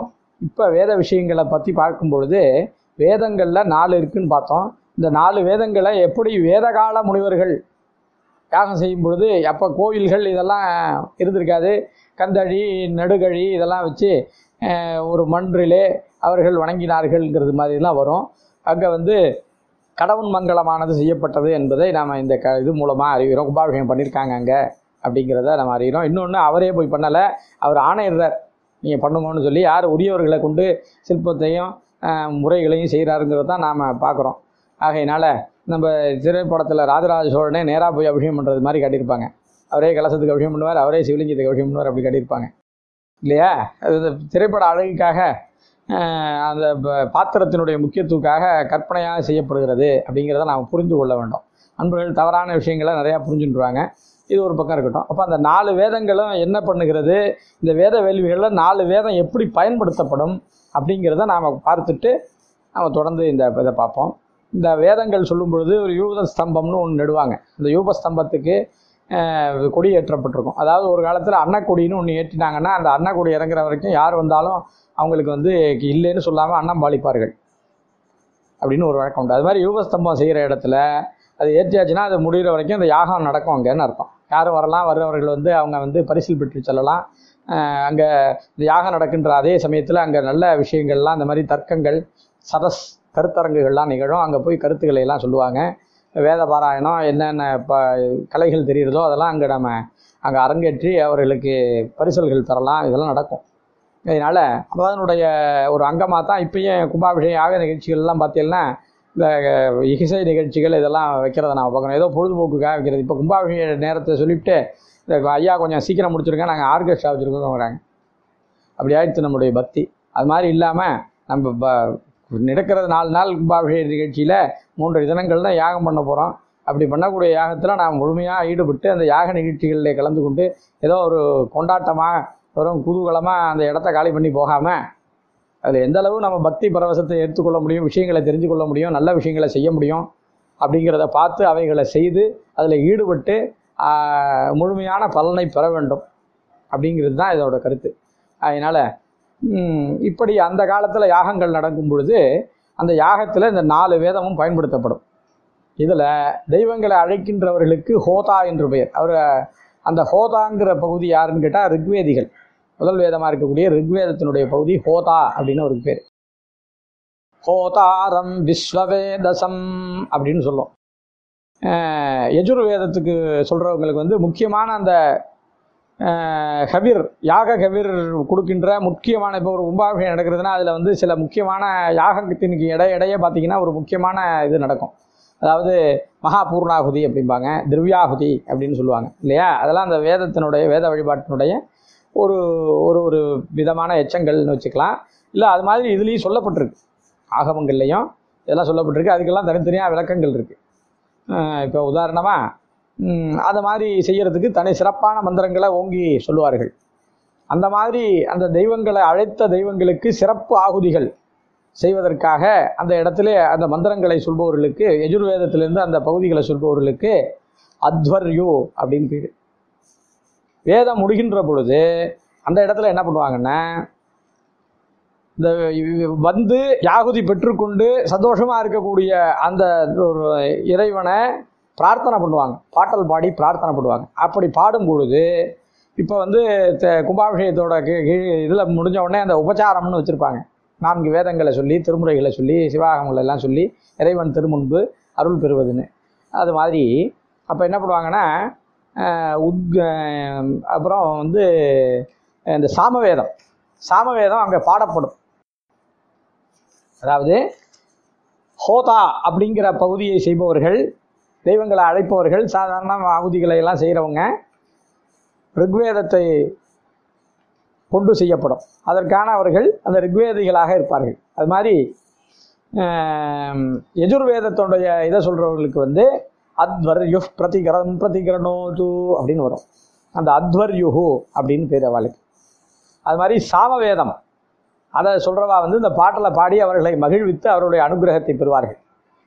இப்போ வேத விஷயங்களை பற்றி பார்க்கும் பொழுது வேதங்களில் 4 இருக்குதுன்னு பார்த்தோம். இந்த 4 வேதங்களை எப்படி வேதகால முனிவர்கள் யாகம் செய்யும் பொழுது அப்போ கோவில்கள் இதெல்லாம் இருந்திருக்காது. கந்தழி நடுகழி இதெல்லாம் வச்சு ஒரு மன்றிலே அவர்கள் வணங்கினார்கள்ங்கிறது மாதிரிலாம் வரும். அங்கே வந்து கடவுள் மங்களமானது செய்யப்பட்டது என்பதை நாம் இந்த இது மூலமாக அறிகிறோம். கும்பாபிஷேகம் பண்ணியிருக்காங்க அங்கே அப்படிங்கிறத நம்ம அறிகிறோம். இன்னொன்று அவரே போய் பண்ணலை, அவர் ஆணையிடுறார் நீங்கள் பண்ணுங்கன்னு சொல்லி. யார் உரியவர்களை கொண்டு சிற்பத்தையும் முறைகளையும் செய்கிறாருங்கிறது தான் நாம் பார்க்குறோம். ஆகையினால் நம்ம திரைப்படத்தில் ராஜராஜ சோழனே நேராக போய் அபிஷேகம் பண்ணுறது மாதிரி காட்டியிருப்பாங்க. அவரே கலசத்துக்கு அபிஷேகம் பண்ணுவார், அவரே சிவலிங்கத்துக்கு அபிஷேகம் பண்ணுவார், அப்படி காட்டியிருப்பாங்க இல்லையா? அது திரைப்பட அழகுக்காக அந்த பாத்திரத்தினுடைய முக்கியத்துவக்காக கற்பனையாக செய்யப்படுகிறது அப்படிங்கிறத நாம் புரிந்து கொள்ள வேண்டும். அன்பர்கள் தவறான விஷயங்களை நிறையா புரிஞ்சுட்டுருவாங்க. இது ஒரு பக்கம் இருக்கட்டும். அப்போ அந்த 4 வேதங்களும் என்ன பண்ணுகிறது, இந்த வேத வேள்விகளில் 4 வேதம் எப்படி பயன்படுத்தப்படும் அப்படிங்கிறத நாம் பார்த்துட்டு நாம் தொடர்ந்து இந்த இதை பார்ப்போம். இந்த வேதங்கள் சொல்லும் பொழுது ஒரு யூப ஸ்தம்பம்னு ஒன்று நடுவாங்க. இந்த யூப ஸ்தம்பத்துக்கு கொடி ஏற்றப்பட்டிருக்கும். அதாவது ஒரு காலத்தில் அன்னக்கொடின்னு ஒன்று ஏற்றினாங்கன்னா அந்த அன்னக்கொடி இறங்குற வரைக்கும் யார் வந்தாலும் அவங்களுக்கு வந்து இல்லைன்னு சொல்லாமல் அன்னம் பாலிப்பார்கள் அப்படின்னு ஒரு வழக்கம் உண்டு. அது மாதிரி யூபஸ்தம்பம் செய்கிற இடத்துல அது ஏற்றியாச்சுன்னா அது முடிகிற வரைக்கும் அந்த யாகம் நடக்கும் அங்கேன்னு அர்த்தம். யாரும் வரலாம், வர்றவர்கள் வந்து அவங்க வந்து பரிசில் பெற்று செல்லலாம். அங்கே இந்த யாகம் நடக்கின்ற அதே சமயத்தில் அங்கே நல்ல விஷயங்கள்லாம் இந்த மாதிரி தர்க்கங்கள் சதஸ் கருத்தரங்குகள்லாம் நிகழும். அங்கே போய் கருத்துக்களை எல்லாம் சொல்லுவாங்க. வேத பாராயணம் என்னென்ன கலைகள் தெரிகிறதோ அதெல்லாம் அங்கே அரங்கேற்றி அவர்களுக்கு பரிசல்கள் தரலாம். இதெல்லாம் நடக்கும். இதனால் அதனுடைய ஒரு அங்கமாக தான் இப்போயும் கும்பாபிஷேக யாக நிகழ்ச்சிகள்லாம் பார்த்தீங்கன்னா இந்த இசை நிகழ்ச்சிகள் இதெல்லாம் வைக்கிறத நான் பார்க்குறோம். ஏதோ பொழுதுபோக்குக்காக வைக்கிறது. இப்போ கும்பாபிஷேக நேரத்தை சொல்லிவிட்டு இந்த ஐயா கொஞ்சம் சீக்கிரம் முடிச்சிருக்கேன், நாங்கள் ஆர்கெஸ்ட்ரா வச்சுருக்கோங்கிறாங்க. அப்படி ஆயிடுச்சு நம்முடைய பக்தி. அது மாதிரி இல்லாமல் நம்ம நடக்கிறது 4 நாள் கும்பாபிஷேக நிகழ்ச்சியில் 3 தினங்கள் தான் யாகம் பண்ண போகிறோம். அப்படி பண்ணக்கூடிய யாகத்தில் நாம் முழுமையாக ஈடுபட்டு அந்த யாக நிகழ்ச்சிகளில் கலந்து கொண்டு ஏதோ ஒரு கொண்டாட்டமாக வெறும் குதூகலமாக அந்த இடத்த காலி பண்ணி போகாமல் அதில் எந்த அளவு நம்ம பக்தி பரவசத்தை எடுத்துக்கொள்ள முடியும், விஷயங்களை தெரிஞ்சு கொள்ள முடியும், நல்ல விஷயங்களை செய்ய முடியும் அப்படிங்கிறத பார்த்து அவைகளை செய்து அதில் ஈடுபட்டு முழுமையான பலனை பெற வேண்டும் அப்படிங்கிறது தான் இதோட கருத்து. அதனால் இப்படி அந்த காலத்தில் யாகங்கள் நடக்கும் பொழுது அந்த யாகத்தில் இந்த 4 வேதமும் பயன்படுத்தப்படும். இதில் தெய்வங்களை அழைக்கின்றவர்களுக்கு ஹோதா என்று பெயர். அவர் அந்த ஹோதாங்கிற பகுதி யாருன்னு கேட்டால் ரிக்வேதிகள். முதல் வேதமாக இருக்கக்கூடிய ரிக்வேதத்தினுடைய பகுதி ஹோதா அப்படின்னு ஒரு பேர். ஹோதாரம் விஸ்வவேதசம் அப்படின்னு சொல்லும். யஜுர்வேதத்துக்கு சொல்கிறவங்களுக்கு வந்து முக்கியமான அந்த கவிர் யாக கவிர் கொடுக்கின்ற முக்கியமான இப்போ ஒரு கும்பாபிஷேகம் நடக்கிறதுனா அதில் வந்து சில முக்கியமான யாகத்தினுக்கு இடையே பார்த்திங்கன்னா ஒரு முக்கியமான இது நடக்கும். அதாவது மகா பூர்ணாகுதி அப்படிம்பாங்க, திவ்யாகுதி அப்படின்னு சொல்லுவாங்க இல்லையா? அதெல்லாம் அந்த வேதத்தினுடைய வேத வழிபாட்டினுடைய ஒரு ஒரு ஒரு விதமான எச்சங்கள்னு வச்சுக்கலாம். இல்லை அது மாதிரி இதுலேயும் சொல்லப்பட்டிருக்கு, ஆகமங்கள்லேயும் இதெல்லாம் சொல்லப்பட்டிருக்கு. அதுக்கெல்லாம் தனித்தனியாக விளக்கங்கள் இருக்குது. இப்போ உதாரணமாக அது மாதிரி செய்கிறதுக்கு தனி சிறப்பான மந்திரங்களை ஓங்கி சொல்லுவார்கள். அந்த மாதிரி அந்த தெய்வங்களை அழைத்த தெய்வங்களுக்கு சிறப்பு ஆகுதிகள் செய்வதற்காக அந்த இடத்துல அந்த மந்திரங்களை சொல்பவர்களுக்கு யஜுர்வேதத்திலிருந்து அந்த பகுதிகளை சொல்பவர்களுக்கு அத்வர்யு அப்படின்னு பேர். வேதம் முடிகின்ற பொழுது அந்த இடத்துல என்ன பண்ணுவாங்கன்னா இந்த வந்து யாகுதி பெற்றுக்கொண்டு சந்தோஷமாக இருக்கக்கூடிய அந்த ஒரு இறைவனை பிரார்த்தனை பண்ணுவாங்க, பாட்டல் பாடி பிரார்த்தனை பண்ணுவாங்க. அப்படி பாடும் பொழுது இப்போ வந்து கும்பாபிஷேகத்தோட இதில் முடிஞ்ச உடனே அந்த உபச்சாரம்னு வச்சுருப்பாங்க. 4 வேதங்களை சொல்லி திருமுறைகளை சொல்லி சிவாகமங்களை எல்லாம் சொல்லி இறைவன் திருமுன்பு அருள் பெறுவதுன்னு. அது மாதிரி அப்போ என்ன பண்ணுவாங்கன்னா அப்புறம் வந்து இந்த சாமவேதம் அங்கே பாடப்படும். அதாவது ஹோதா அப்படிங்கிற பகுதியை செய்பவர்கள், தெய்வங்களை அழைப்பவர்கள், சாதாரண ஆகுதிகளை எல்லாம் செய்கிறவங்க ரிக்வேதத்தை கொண்டு செய்யப்படும். அதற்கான அவர்கள் அந்த ரிக்வேதிகளாக இருப்பார்கள். அது மாதிரி யஜுர்வேதத்துடைய இதை சொல்கிறவர்களுக்கு வந்து அத்வர்யுஹ் பிரதிகரணோது அப்படின்னு வரும். அந்த அத்வர்யுஹு அப்படின்னு பேர் அவளுக்கு. அது மாதிரி சாமவேதம் அதை சொல்கிறவா வந்து இந்த பாட்டில் பாடி அவர்களை மகிழ்வித்து அவருடைய அனுகிரகத்தை பெறுவார்கள்.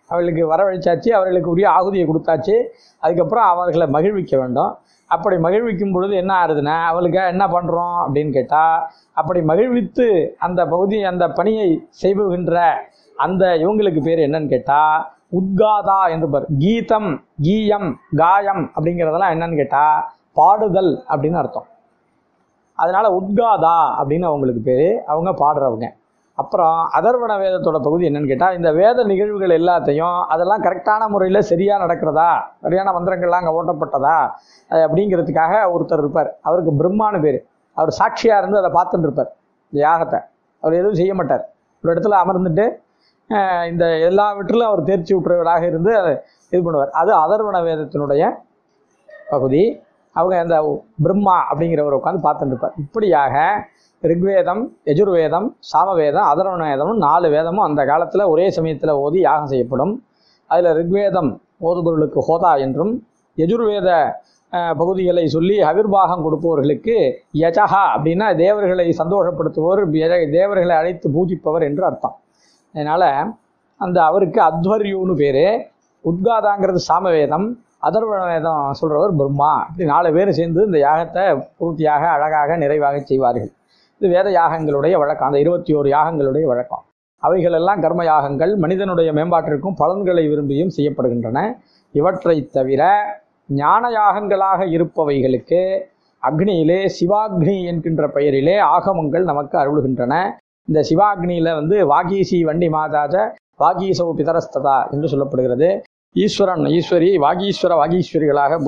அவர்களுக்கு வரவழைச்சாச்சு, அவர்களுக்கு உரிய ஆகுதியை கொடுத்தாச்சு. அதுக்கப்புறம் அவர்களை மகிழ்விக்க வேண்டும். அப்படி மகிழ்விக்கும் பொழுது என்ன ஆகுதுன்னா, அவளுக்கு என்ன பண்ணுறோம் அப்படின்னு கேட்டால், அப்படி மகிழ்வித்து அந்த பகுதி அந்த பணியை செய்வுகின்ற அந்த இவங்களுக்கு பேர் என்னன்னு கேட்டால் உத்காதா என்று பேர். கீதம், கீயம், காயம் அப்படிங்கிறதெல்லாம் என்னன்னு கேட்டால் பாடுதல் அப்படின்னு அர்த்தம். அதனால் உத்காதா அப்படின்னு அவங்களுக்கு பேர், அவங்க பாடுறவங்க. அப்புறம் அதர்வண வேதத்தோட பகுதி என்னன்னு கேட்டால், இந்த வேத நிகழ்வுகள் எல்லாத்தையும் அதெல்லாம் கரெக்டான முறையில் சரியாக நடக்கிறதா, சரியான மந்திரங்கள்லாம் அங்கே ஓட்டப்பட்டதா அப்படிங்கிறதுக்காக ஒருத்தர் இருப்பார். அவருக்கு பிரம்மானு பேர். அவர் சாட்சியாக இருந்து அதை பார்த்துட்டு இருப்பார். இந்த யாகத்தை அவர் எதுவும் செய்ய மாட்டார். ஒரு இடத்துல அமர்ந்துட்டு இந்த எல்லாவற்றிலும் அவர் தேர்ச்சி விட்டுறவராக இருந்து அதை இது பண்ணுவார். அது அதர்வண வேதத்தினுடைய பகுதி. அவங்க அந்த பிரம்மா அப்படிங்கிறவரை உட்காந்து பார்த்துட்டு இருப்பார். இப்படியாக ரிக்வேதம், யஜுர்வேதம், சாமவேதம், அதர்வண வேதமும் 4 வேதமும் அந்த காலத்தில் ஒரே சமயத்தில் ஓதி யாகம் செய்யப்படும். அதில் ரிக்வேதம் ஓதுபவர்களுக்கு ஹோதா என்றும், யஜுர்வேத பகுதிகளை சொல்லி அவிர்வாகம் கொடுப்பவர்களுக்கு யஜஹா அப்படின்னா தேவர்களை சந்தோஷப்படுத்துபவர், தேவர்களை அழைத்து பூஜிப்பவர் என்று அர்த்தம். அதனால் அந்த அவருக்கு அத்வர்யூன்னு பேர். உத்காதாங்கிறது சாமவேதம், அதர்வண வேதம் சொல்கிறவர் பிரம்மா. இப்படி 4 பேர் சேர்ந்து இந்த யாகத்தை பூர்த்தியாக அழகாக நிறைவாக செய்வார்கள். இது வேத யாகங்களுடைய வழக்கம். அந்த 21 யாகங்களுடைய வழக்கம். அவைகளெல்லாம் கர்ம யாகங்கள், மனிதனுடைய மேம்பாட்டிற்கும் பலன்களை விரும்பியும் செய்யப்படுகின்றன. இவற்றை தவிர ஞான யாகங்களாக இருப்பவைகளுக்கு அக்னியிலே சிவாக்னி என்கின்ற பெயரிலே ஆகமங்கள் நமக்கு அருளுகின்றன. இந்த சிவாக்னியில் வாகீசி வண்டி மாதாஜ வாகீசவு பிதரஸ்ததா என்று சொல்லப்படுகிறது. ஈஸ்வரன், ஈஸ்வரி, வாகீஸ்வரிகளாக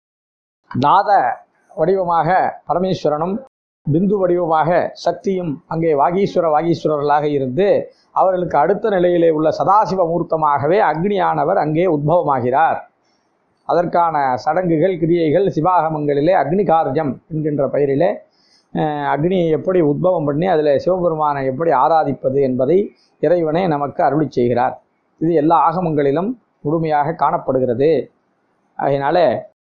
நாத வடிவமாக பரமேஸ்வரனும், பிந்து வடிவமாக சக்தியும் அங்கே வாகீஸ்வரர்களாக இருந்து அவர்களுக்கு அடுத்த நிலையிலே உள்ள சதாசிவ மூர்த்தமாகவே அக்னியானவர் அங்கே உத்பவமாகிறார். அதற்கான சடங்குகள், கிரியைகள் சிவாகமங்களிலே அக்னி காரியம் என்கின்ற பெயரிலே அக்னியை எப்படி உத்பவம் பண்ணி அதில் சிவபெருமானை எப்படி ஆராதிப்பது என்பதை இறைவனே நமக்கு அருளி செய்கிறார். இது எல்லா ஆகமங்களிலும் முழுமையாக காணப்படுகிறது. அதனால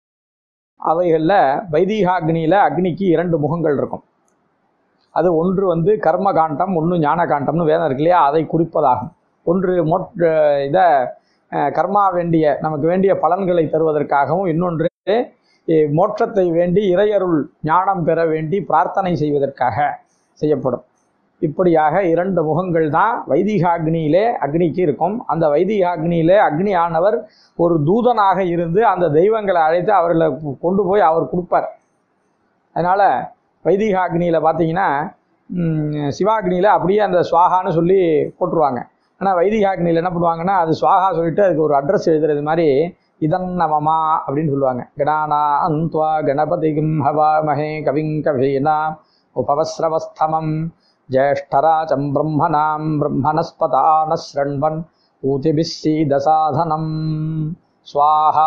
அவைகளில் வைதீகாக்னியில் அக்னிக்கு 2 முகங்கள் இருக்கும். அது ஒன்று கர்ம காண்டம், ஒன்று ஞான காண்டம்னு வேதம் இருக்கு இல்லையா, அதை குறிப்பதாகும். ஒன்று இதை கர்மா வேண்டிய நமக்கு வேண்டிய பலன்களை தருவதற்காகவும், இன்னொன்று மோட்சத்தை வேண்டி இறையருள் ஞானம் பெற வேண்டி பிரார்த்தனை செய்வதற்காக செய்யப்படும். இப்படியாக 2 முகங்கள் தான் வைதிகாக்னியிலே அக்னிக்கு இருக்கும். அந்த வைதிகாக்னியிலே அக்னி ஆனவர் ஒரு தூதனாக இருந்து அந்த தெய்வங்களை அழைத்து அவர்களை கொண்டு போய் அவர் கொடுப்பார். அதனால் வைதிகாக்னியில் பார்த்தீங்கன்னா சிவாக்னியில் அப்படியே அந்த ஸ்வாகான்னு சொல்லி போட்டுருவாங்க. ஆனால் வைதிகாக்னியில் என்ன பண்ணுவாங்கன்னா, அது ஸ்வாகா சொல்லிட்டு அதுக்கு ஒரு அட்ரஸ் எழுதுறது மாதிரி இதன் நமமா அப்படின்னு சொல்லுவாங்க. கணானா அந்த்வா கணபதிகும் ஹவா மகே கவிங் கவீனா உபவஸ்ரவஸ்தமம் ஜேஷ்டராஜம் பிரம்மணாம் பிரம்மணஸ்பதான ஸ்ரண்வன் ஊதிபிஸ்ஸீதசாதனம் ஸ்வாஹா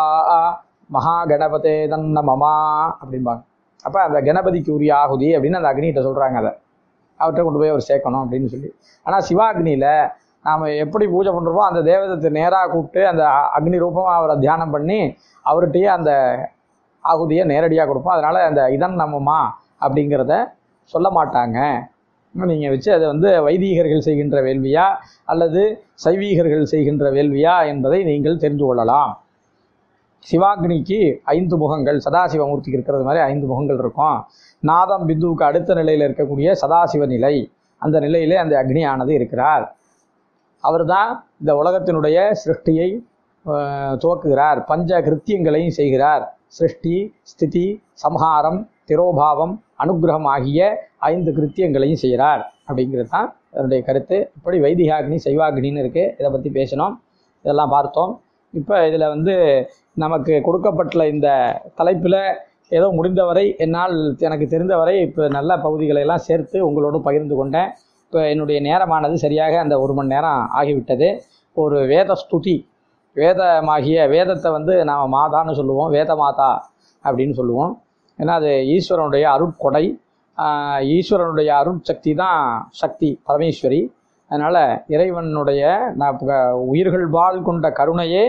மகாகணபதே தன்னமமா அப்படின்பாங்க. அப்போ அந்த கணபதிக்கு உரிய ஆகுதி அப்படின்னு அந்த அக்னிகிட்ட சொல்கிறாங்க. அதை அவர்கிட்ட கொண்டு போய் அவர் சேர்க்கணும் அப்படின்னு சொல்லி. ஆனால் சிவாக்னியில் நாம் எப்படி பூஜை பண்ணுறோமோ அந்த தேவதத்தை நேராக கூப்பிட்டு அந்த அக்னி ரூபமாக அவரை தியானம் பண்ணி அவர்கிட்டயே அந்த ஆகுதியை நேரடியாக கொடுப்போம். அதனால் அந்த இதன் நம்மமா அப்படிங்கிறத சொல்ல மாட்டாங்க. நீங்கள் வச்சு அதை வைதீகர்கள் செய்கின்ற வேள்வியா அல்லது சைவீகர்கள் செய்கின்ற வேள்வியா என்பதை நீங்கள் தெரிந்து கொள்ளலாம். சிவாக்னிக்கு 5 முகங்கள், சதாசிவமூர்த்திக்கு இருக்கிறது மாதிரி 5 முகங்கள் இருக்கும். நாதம் பிந்துவுக்கு அடுத்த நிலையில் இருக்கக்கூடிய சதாசிவ நிலை, அந்த நிலையிலே அந்த அக்னியானது இருக்கிறார். அவர் தான் இந்த உலகத்தினுடைய சிருஷ்டியை துவக்குகிறார், பஞ்ச கிருத்தியங்களையும் செய்கிறார். சிருஷ்டி, ஸ்திதி, சம்ஹாரம், திரோபாவம், அனுகிரகம் ஆகிய 5 கிருத்தியங்களையும் செய்கிறார் அப்படிங்கிறது தான் அதனுடைய கருத்து. இப்படி வைதிகாக்னி, சைவாக்னின்னு இருக்குது. இதை பற்றி பேசினோம், இதெல்லாம் பார்த்தோம். இப்போ இதில் நமக்கு கொடுக்கப்பட்ட இந்த தலைப்பில் ஏதோ முடிந்தவரை என்னால் எனக்கு தெரிந்தவரை இப்போ நல்ல பகுதிகளையெல்லாம் சேர்த்து உங்களோடு பகிர்ந்து கொண்டேன். இப்போ என்னுடைய நேரமானது சரியாக அந்த 1 மணி நேரம் ஆகிவிட்டது. ஒரு வேத ஸ்துதி, வேதமாகிய வேதத்தை நாம் மாதான்னு சொல்லுவோம், வேத மாதா அப்படின்னு சொல்லுவோம். ஏன்னா அது ஈஸ்வரனுடைய அருட்கொடை, ஈஸ்வரனுடைய அருட்சக்தி தான் சக்தி, பரமேஸ்வரி. அதனால் இறைவனுடைய உயிர்கள் வாழ் கொண்ட கருணையே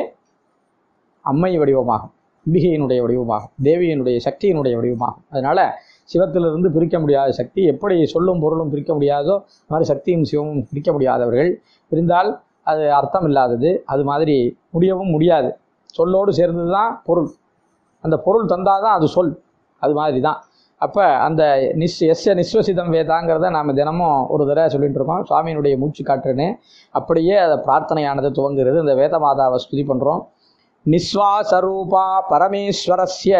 அம்மை வடிவமாகும், அம்பிகையினுடைய வடிவமாகும், தேவியினுடைய சக்தியினுடைய வடிவமாகும். அதனால் சிவத்திலிருந்து பிரிக்க முடியாத சக்தி, எப்படி சொல்லும் பொருளும் பிரிக்க முடியாதோ அது மாதிரி சக்தியும் சிவமும் பிரிக்க முடியாதவர்கள். இருந்தால் அது அர்த்தம் இல்லாதது. அது மாதிரி முடியவும் முடியாது. சொல்லோடு சேர்ந்தது தான் பொருள். அந்த பொருள் தந்தால் தான் அது சொல். அது மாதிரி தான். அப்போ அந்த எஸ்ய நிஸ்வசிதம் வேதாங்கிறத நாம் தினமும் ஒரு தடவை சொல்லிகிட்டு இருக்கோம். சுவாமியினுடைய மூச்சு காற்றுன்னு அப்படியே அதை பிரார்த்தனையானது துவங்குகிறது. இந்த வேத மாதாவை ஸ்துதி பண்ணுறோம். நிஸ்வாசரூபா பரமேஸ்வரஸ்ய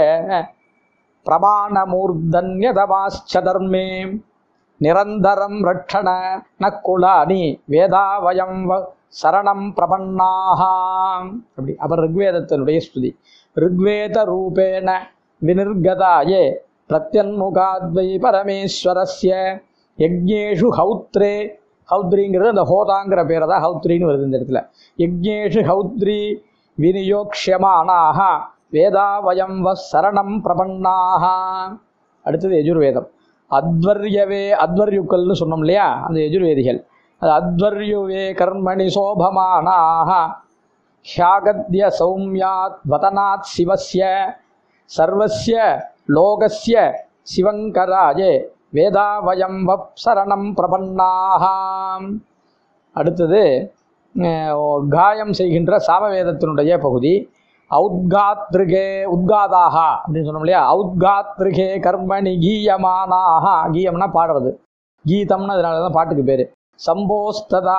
பிரமாணமூர்தன்யதமாச்சதர்மே நிரந்தரம் ரட்சண நக்குலானி வேதாவயம் சரணம் பிரபன்னாஹாம். அப்படி அப்புறம் ரிக்வேதத்தினுடைய ஸ்துதி. ரிக்வேத ரூபேண வினிர்கதாயே பிரத்யன்முகாத்வை பரமேஸ்வரஸ்ய யஜ்ஞேஷு ஹௌத்ரே. ஹௌத்ரிங்கிறது அந்த ஹோதாங்கிற பேரை தான் ஹௌத்ரின்னு வருது இந்த இடத்துல. யஜ்ஞேஷு ஹௌத்ரி விநியோக்ஷமானாக வேதாவயம் சரணம் பிரபன்னாக. அடுத்தது யஜுர்வேதம். அத்வர்யுக்கள்னு சொன்னோம் இல்லையா, அந்த யஜுர்வேதிகள். அது அத்வர்யுவே கர்மணி சோபமானாக ஹ்யாகத்ய சௌமியாத் வதனாத் சிவஸ்ய சர்வஸ்ய லோகஸ்ய சிவங்கராயே வேதாவயம் சரணம் பிரபன்னாக. அடுத்தது காயம் செய்கின்ற சாமவேதத்தினுடைய பகுதி. ஔத்காத்ருகே உத்காதாக அப்படின்னு சொன்னோம் இல்லையா. ஔத்காத்ருகே கர்மணி கீயமானாக. கீயம்னா பாடுறது, கீதம்னு அதனால தான் பாட்டுக்கு பேர். சம்போஸ்ததா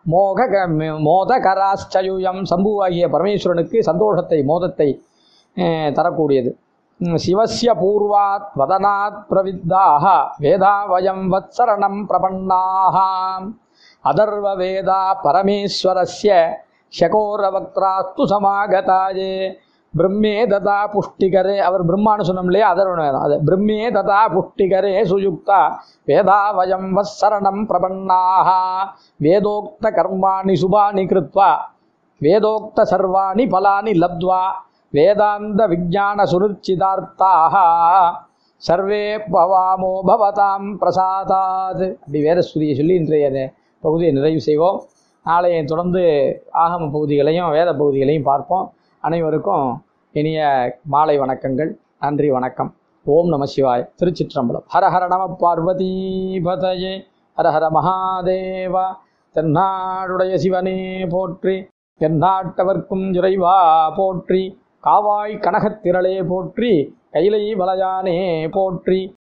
மோதகராச்சயுயம். சம்புவாகிய பரமேஸ்வரனுக்கு சந்தோஷத்தை மோதத்தை தரக்கூடியது. சிவஸ்ய பூர்வாத் வதனாத் பிரவித்தாக வேதாவயம் வத்சரணம் பிரபன்னாக. அதர்வ வேதா பரமேஸ்வரஸ்ய ஷகோரவக்திராஸ்து சமாகதாயே பிரம்மே ததா புஷ்டிகரே. அவர் பிரம்மான்னு சொன்னோம் இல்லையா, அதர்வ வேதம். அது பிரம்மே ததா புஷ்டிகரே சுயுக்தா வேதாவயம் வத்சரணம் பிரபன்னாக. வேதோக்த கர்மாணி சுபானி கிருத்வா வேதோக்த சர்வாணி பலானி லப்த்வா வேதாந்த விஜான சுருச்சிதார்த்தாக சர்வே பவாமோ பவதாம் பிரசாதாத். அப்படி வேதஸ்துதியை சொல்லி இன்றைய பகுதியை நிறைவு செய்வோம். நாளைய தொடர்ந்து ஆகம பகுதிகளையும் வேத பகுதிகளையும் பார்ப்போம். அனைவருக்கும் இனிய மாலை வணக்கங்கள். நன்றி, வணக்கம். ஓம் நம சிவாய. திருச்சிற்றம்பலம். ஹரஹர நம பார்வதி பதயே. ஹரஹர மகாதேவ. தென்னாடுடைய சிவனே போற்றி, எந்நாட்டவர்க்கும் இறைவா போற்றி, காவாய் கனகத்திரளே போற்றி, கைலை வளையானே போற்றி.